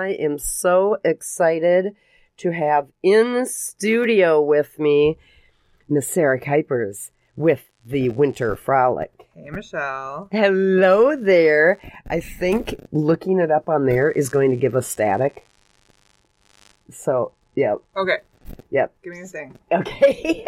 I am so excited to have in studio with me Miss Sarah Kuipers with the Winter Frolic. Hey, Michelle. Hello there. I think looking it up on there is going to give us static. So, yep. Okay. Yep. Give me a thing. Okay.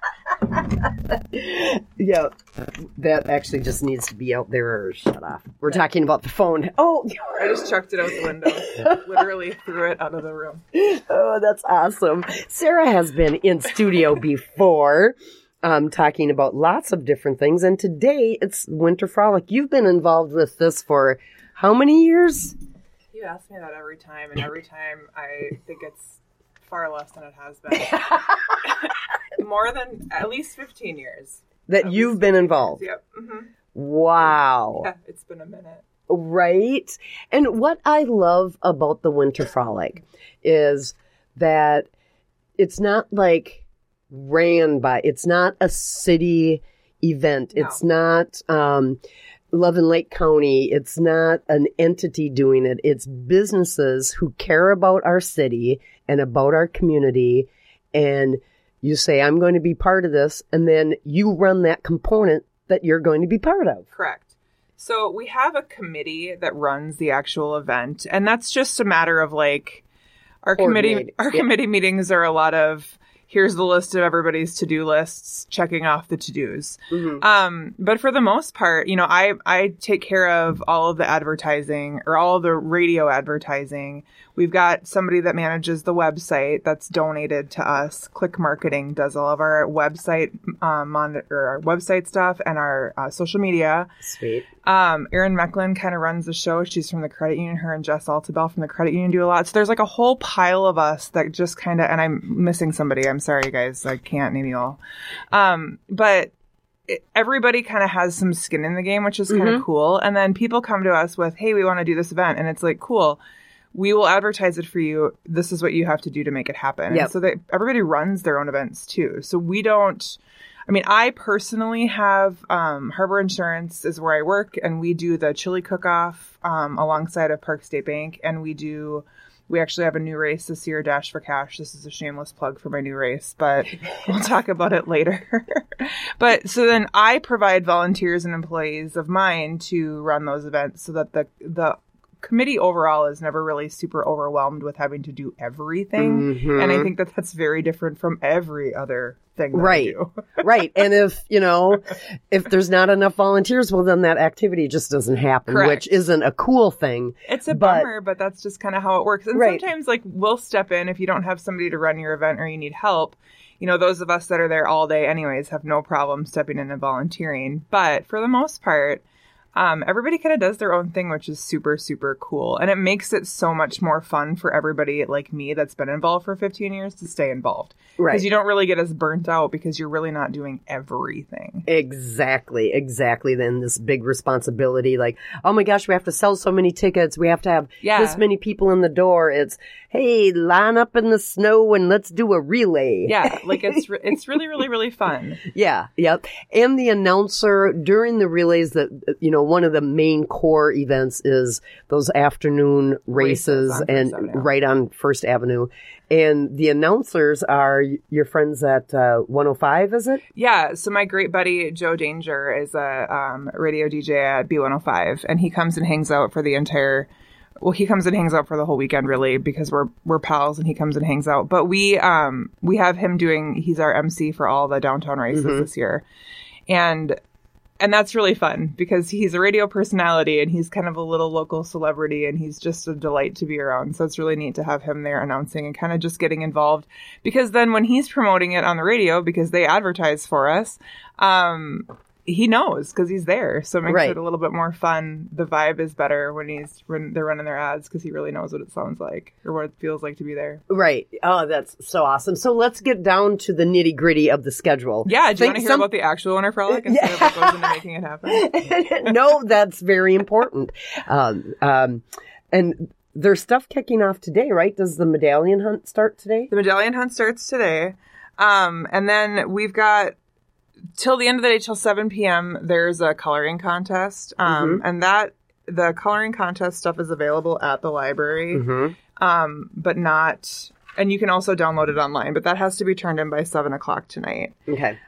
Yeah, that actually just needs to be out there or shut off. We're talking about the phone. Oh, I just chucked it out the window. Literally threw it out of the room. Oh, that's awesome. Sarah has been in studio before, talking about lots of different things. And today it's Winter Frolic. You've been involved with this for how many years? You ask me that every time, and every time I think it's far less than it has been. More than at least 15 years. That you've been involved? Yep. Mm-hmm. Wow. Yeah, it's been a minute. Right? And what I love about the Winter Frolic is that it's not like it's not a city event. No. It's not Love and Lake County. It's not an entity doing it. It's businesses who care about our city and about our community. And you say, I'm going to be part of this. And then you run that component that you're going to be part of. Correct. So we have a committee that runs the actual event. And that's just a matter of like our committee meetings are a lot of here's the list of everybody's to-do lists, checking off the to-dos. Mm-hmm. But for the most part, I take care of all of the advertising or all of the radio advertising. We've got somebody that manages the website that's donated to us. Click Marketing does all of our website our website stuff and our social media. Sweet. Erin Mecklin kind of runs the show. She's from the credit union. Her and Jess Altabell from the credit union do a lot. So there's like a whole pile of us that just kind of, and I'm missing somebody. I'm sorry, guys. I can't name you all. But everybody kind of has some skin in the game, which is kind of cool. And then people come to us with, hey, we want to do this event. And it's like, cool. We will advertise it for you. This is what you have to do to make it happen. Yep. And so that everybody runs their own events too. So we don't, I personally have Harbor Insurance is where I work, and we do the chili cook-off alongside of Park State Bank. And we actually have a new race this year, Dash for Cash. This is a shameless plug for my new race, but we'll talk about it later. But so then I provide volunteers and employees of mine to run those events so that the committee overall is never really super overwhelmed with having to do everything. Mm-hmm. And I think that that's very different from every other thing that I do. Right. And if there's not enough volunteers, well, then that activity just doesn't happen, Correct. Which isn't a cool thing. It's a bummer, but that's just kind of how it works. And sometimes we'll step in if you don't have somebody to run your event or you need help. Those of us that are there all day anyways have no problem stepping in and volunteering. But for the most part, everybody kind of does their own thing, which is super, super cool. And it makes it so much more fun for everybody like me that's been involved for 15 years to stay involved. Right. Because you don't really get as burnt out because you're really not doing everything. Exactly. Then this big responsibility, like, oh my gosh, we have to sell so many tickets. We have to have this many people in the door. It's, hey, line up in the snow and let's do a relay. Yeah. Like it's really, really, really fun. Yeah. Yep. And the announcer during the relays that, one of the main core events is those afternoon races and right on First Avenue. And the announcers are your friends at 105, is it? Yeah. So my great buddy, Joe Danger, is a radio DJ at B105. And he comes and hangs out for the whole weekend, really, because we're pals and he comes and hangs out. But we have him he's our MC for all the downtown races this year. And that's really fun because he's a radio personality and he's kind of a little local celebrity and he's just a delight to be around. So it's really neat to have him there announcing and kind of just getting involved, because then when he's promoting it on the radio, because they advertise for us, he knows because he's there. So it makes it a little bit more fun. The vibe is better when they're running their ads because he really knows what it sounds like or what it feels like to be there. Right. Oh, that's so awesome. So let's get down to the nitty gritty of the schedule. Yeah. Do you want to hear about the actual Winter Frolic instead of what goes into making it happen? No, that's very important. And there's stuff kicking off today, right? Does the medallion hunt start today? The medallion hunt starts today. And then we've got till the end of the day, till 7 p.m., there's a coloring contest. And the coloring contest stuff is available at the library. but not. And you can also download it online, but that has to be turned in by 7:00 tonight. Okay.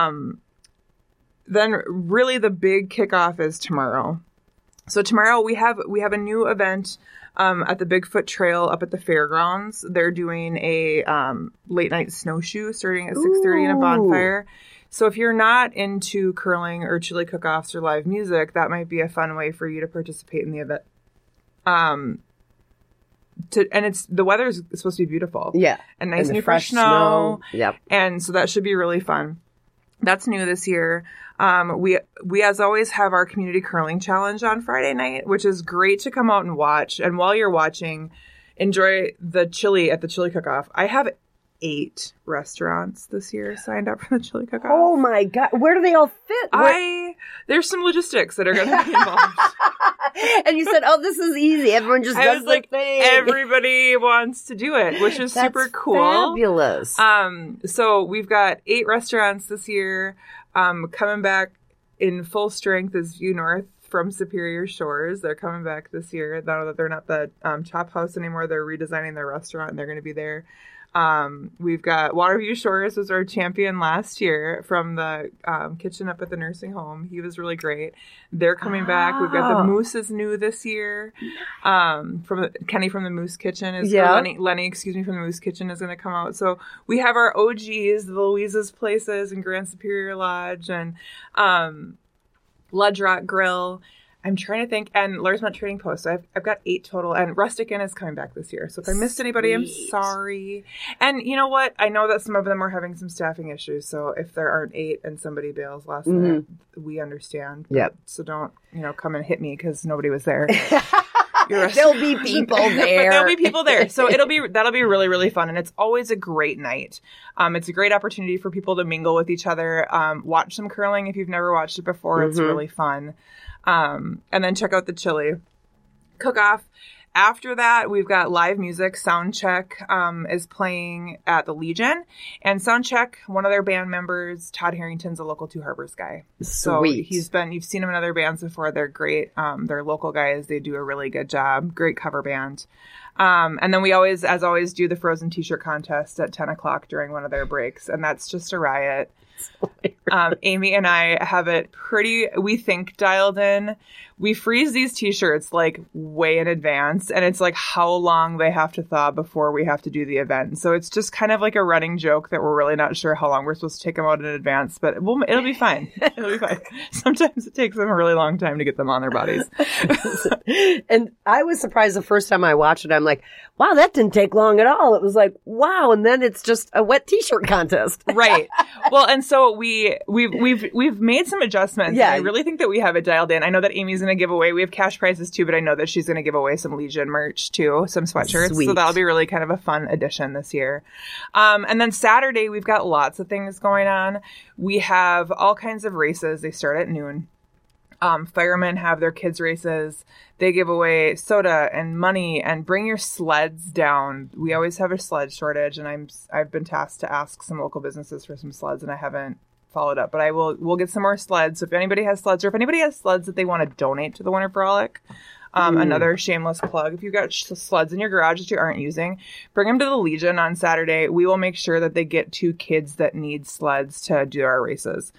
Then really the big kickoff is tomorrow. So tomorrow we have a new event at the Bigfoot Trail up at the fairgrounds. They're doing a late night snowshoe starting at 6:30 in a bonfire. So if you're not into curling or chili cook-offs or live music, that might be a fun way for you to participate in the event. And the weather is supposed to be beautiful. Yeah. And nice new fresh snow. Yep. And so that should be really fun. That's new this year. We as always have our community curling challenge on Friday night, which is great to come out and watch. And while you're watching, enjoy the chili at the chili cook-off. I have 8 restaurants this year signed up for the chili cook-off. Oh my God. Where do they all fit? There's some logistics that are going to be involved. And you said, "Oh, this is easy. Everyone just does their thing." Everybody wants to do it, which is super cool. Fabulous. So we've got 8 restaurants this year. Coming back in full strength is View North from Superior Shores. They're coming back this year. Now that they're not the Chop House anymore, they're redesigning their restaurant and they're going to be there. We've got Waterview Shores was our champion last year from the kitchen up at the nursing home. He was really great. They're coming back. We've got the Moose is new this year. Kenny from the Moose Kitchen is Lenny, from the Moose Kitchen is going to come out. So we have our OGs, the Louisa's Places and Grand Superior Lodge and Ledge Rock Grill. I'm trying to think. And Larsmont Trading Post. So I've got 8 total. And Rustic Inn is coming back this year. So if I missed anybody, I'm sorry. And you know what? I know that some of them are having some staffing issues. So if there aren't 8 and somebody bails last minute, we understand. Yep. So don't, come and hit me because nobody was there. There'll be people there. There'll be people there. So that'll be really, really fun. And it's always a great night. It's a great opportunity for people to mingle with each other. Watch some curling if you've never watched it before. It's really fun. And then check out the chili cook-off. After that, we've got live music. Soundcheck is playing at the Legion. And Soundcheck, one of their band members, Todd Harrington's a local Two Harbors guy. So you've seen him in other bands before. They're great. They're local guys. They do a really good job. Great cover band. And then we always do the Frozen t-shirt contest at 10:00 during one of their breaks. And that's just a riot. Amy and I have it we think, dialed in. We freeze these t-shirts like way in advance, and it's like how long they have to thaw before we have to do the event. So it's just kind of like a running joke that we're really not sure how long we're supposed to take them out in advance, but it'll be fine. It'll be fine. Sometimes it takes them a really long time to get them on their bodies. And I was surprised the first time I watched it. I'm like, wow, that didn't take long at all. It was like, wow. And then it's just a wet t-shirt contest. Right. Well, and so we've made some adjustments. Yeah. I really think that we have it dialed in. I know that Amy's going to give away, we have cash prizes too, but I know that she's going to give away some Legion merch too, some sweatshirts. Sweet. So that'll be really kind of a fun addition this year. And then Saturday, we've got lots of things going on. We have all kinds of races. They start at noon. Firemen have their kids races. They give away soda and money and bring your sleds down. We always have a sled shortage, and I've been tasked to ask some local businesses for some sleds, and I haven't followed up, but we'll get some more sleds. So if anybody has sleds, or if anybody has sleds that they want to donate to the Winter Frolic, another shameless plug. If you've got sleds in your garage that you aren't using, bring them to the Legion on Saturday. We will make sure that they get to kids that need sleds to do our races.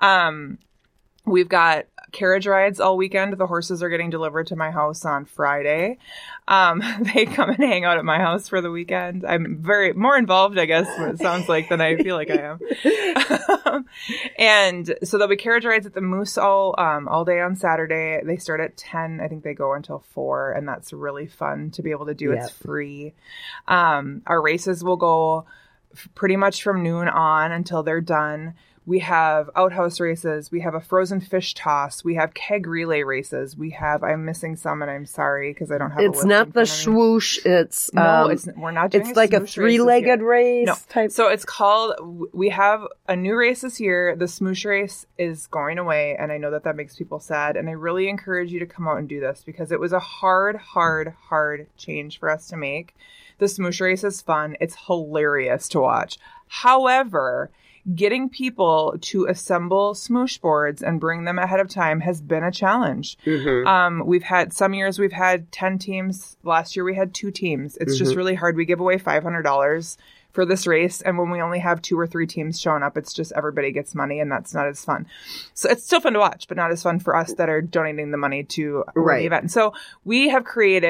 We've got carriage rides all weekend. The horses are getting delivered to my house on Friday. They come and hang out at my house for the weekend. I'm more involved, I guess, what it sounds like, than I feel like I am. And so there'll be carriage rides at the Moose all day on Saturday. They start at 10. I think they go until 4, and that's really fun to be able to do. Yep. It's free. Our races will go pretty much from noon on until they're done. We have outhouse races. We have a frozen fish toss. We have keg relay races. I'm missing some, and I'm sorry because I don't have. It's not the swoosh. It's we're not doing. It's like a 3-legged race. No. Type. So it's called. We have a new race this year. The smoosh race is going away, and I know that makes people sad. And I really encourage you to come out and do this because it was a hard change for us to make. The smoosh race is fun. It's hilarious to watch. However, getting people to assemble smoosh boards and bring them ahead of time has been a challenge. We've had some years we've had 10 teams. Last year we had 2 teams. It's just really hard. We give away $500 for this race. And when we only have 2 or 3 teams showing up, it's just everybody gets money and that's not as fun. So it's still fun to watch, but not as fun for us that are donating the money to run the event. And so we have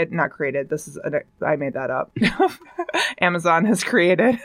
I made that up. Amazon has created.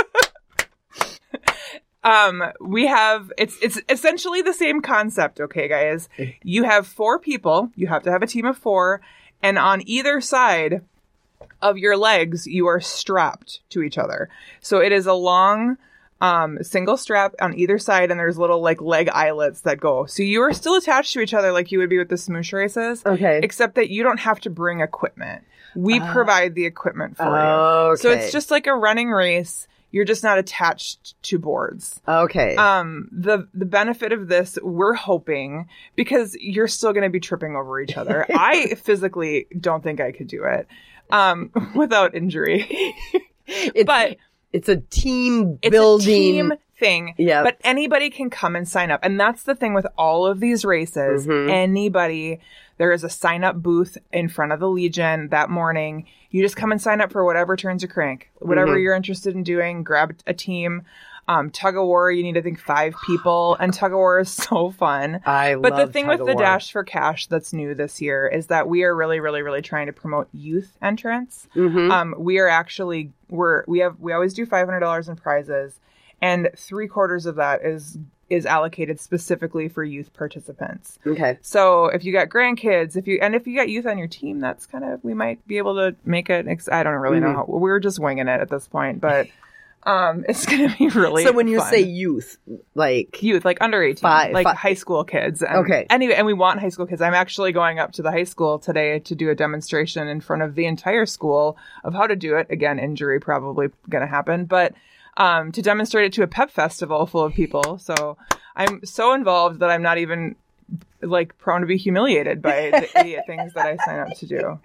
It's essentially the same concept. Okay, guys, you have 4 people, you have to have a team of 4. And on either side of your legs, you are strapped to each other. So it is a long single strap on either side, and there's little like leg eyelets that go. So you are still attached to each other like you would be with the smoosh races. Okay. Except that you don't have to bring equipment. We provide the equipment for you. Okay. So it's just like a running race. You're just not attached to boards. Okay. The benefit of this, we're hoping, because you're still going to be tripping over each other. I physically don't think I could do it without injury. But it's a team building. It's a team thing. Yeah. But anybody can come and sign up. And that's the thing with all of these races. Anybody. There is a sign-up booth in front of the Legion that morning. You just come and sign up for whatever turns your crank. Whatever you're interested in doing, grab a team. Tug-of-war, you need, I think, 5 people. And tug-of-war is so fun. But the thing with the Dash for Cash that's new this year is that we are really, really, really trying to promote youth entrance. We are actually, we always do $500 in prizes. And 3/4 of that is allocated specifically for youth participants. Okay. So if you got grandkids, if you got youth on your team, that's kind of, we might be able to make it. I don't really know how, we're just winging it at this point, but it's going to be really So when you fun. say youth, like under 18, high school kids. And anyway, and we want high school kids. I'm actually going up to the high school today to do a demonstration in front of the entire school of how to do it. Again, injury probably going to happen, but to demonstrate it to a pep festival full of people. So I'm so involved that I'm not even prone to be humiliated by the idiot things that I sign up to do.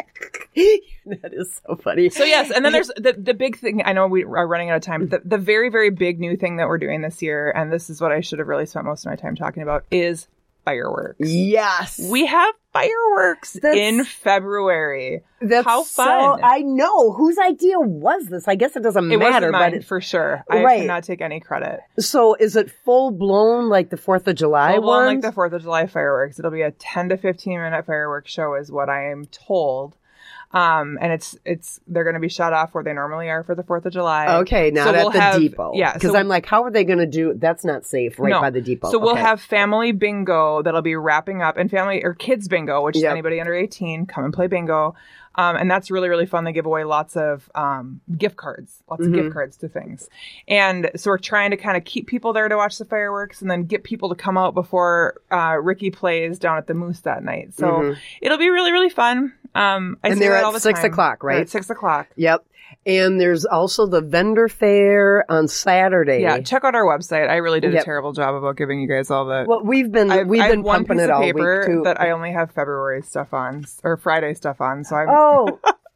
That is so funny. So yes, and then there's the big thing. I know we are running out of time. The very, very big new thing that we're doing this year, and this is what I should have really spent most of my time talking about, is fireworks. Yes. We have fireworks in February. That's how fun. I know. Whose idea was this? I guess it doesn't matter. Wasn't mine, for sure. I cannot take any credit. So is it full blown like the 4th of July Full blown like the 4th of July fireworks. It'll be a 10 to 15 minute fireworks show is what I am told. And they're going to be shut off where they normally are for the 4th of July. Okay, not at the depot. Yeah. Because I'm like, how are they going to do, that's not safe by the depot. So we'll have family bingo that'll be wrapping up, and family or kids bingo, which is anybody under 18, come and play bingo. And that's really, really fun. They give away lots of gift cards, of gift cards to things. And so we're trying to kind of keep people there to watch the fireworks and then get people to come out before Ricky plays down at the Moose that night. So it'll be really, really fun. And they're at 6 o'clock, right? They're at 6 o'clock. Yep. And there's also the vendor fair on Saturday. Yeah, check out our website. I really did a terrible job about giving you guys all the. Well, we've been pumping it all week too. That I only have February stuff on or Friday stuff on. So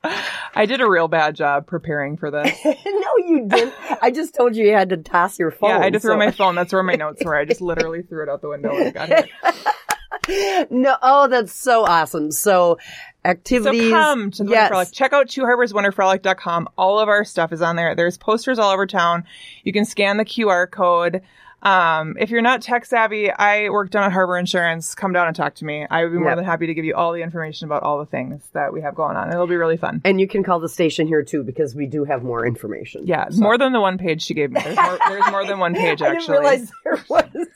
I did a real bad job preparing for this. No, you didn't. I just told you had to toss your phone. Yeah, I had to throw my phone. That's where my notes were. I just literally threw it out the window when I got here. No, that's so awesome. So activities. So come to the Winter Frolic. Check out TwoHarborsWinterFrolic.com. All of our stuff is on there. There's posters all over town. You can scan the QR code. If you're not tech savvy, I work down at Harbor Insurance. Come down and talk to me. I would be more than happy to give you all the information about all the things that we have going on. It'll be really fun. And you can call the station here too, because we do have more information. Yeah, more than the one page she gave me. There's more than one page, actually. I didn't realize there was.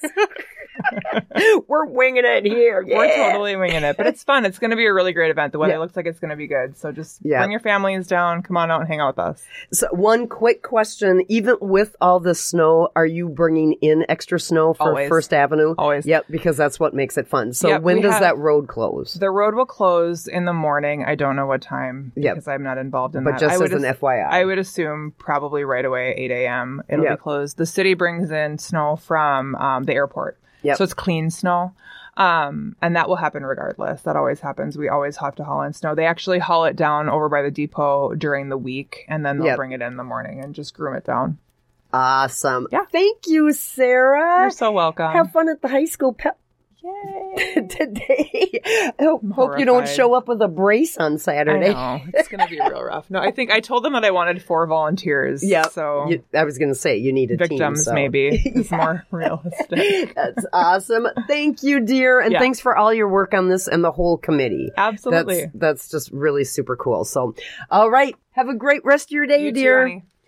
We're winging it here. Yeah. We're totally winging it, but it's fun. It's going to be a really great event. The weather looks like it's going to be good. So just bring your families down. Come on out and hang out with us. So one quick question. Even with all this snow, are you bringing in extra snow for First Avenue? Always. Yep, because that's what makes it fun. So when does that road close? The road will close in the morning. I don't know what time because I'm not involved in that. But just as an FYI. I would assume probably right away, 8 a.m. It'll be closed. The city brings in snow from the airport. Yep. So it's clean snow. And that will happen regardless. That always happens. We always have to haul in snow. They actually haul it down over by the depot during the week, and then they'll bring it in the morning and just groom it down. Awesome. Yeah. Thank you, Sarah. You're so welcome. Have fun at the high school pep Yay. today. I hope you don't Horrified. show up with a brace on Saturday. I know. It's going to be real rough. No, I think I told them that I wanted 4 volunteers. Yeah. So I was going to say you need a victims team. So. maybe is more realistic. That's awesome. Thank you, dear. And Yeah. thanks for all your work on this and the whole committee. Absolutely. That's just really super cool. So, all right. Have a great rest of your day, You too, dear. honey.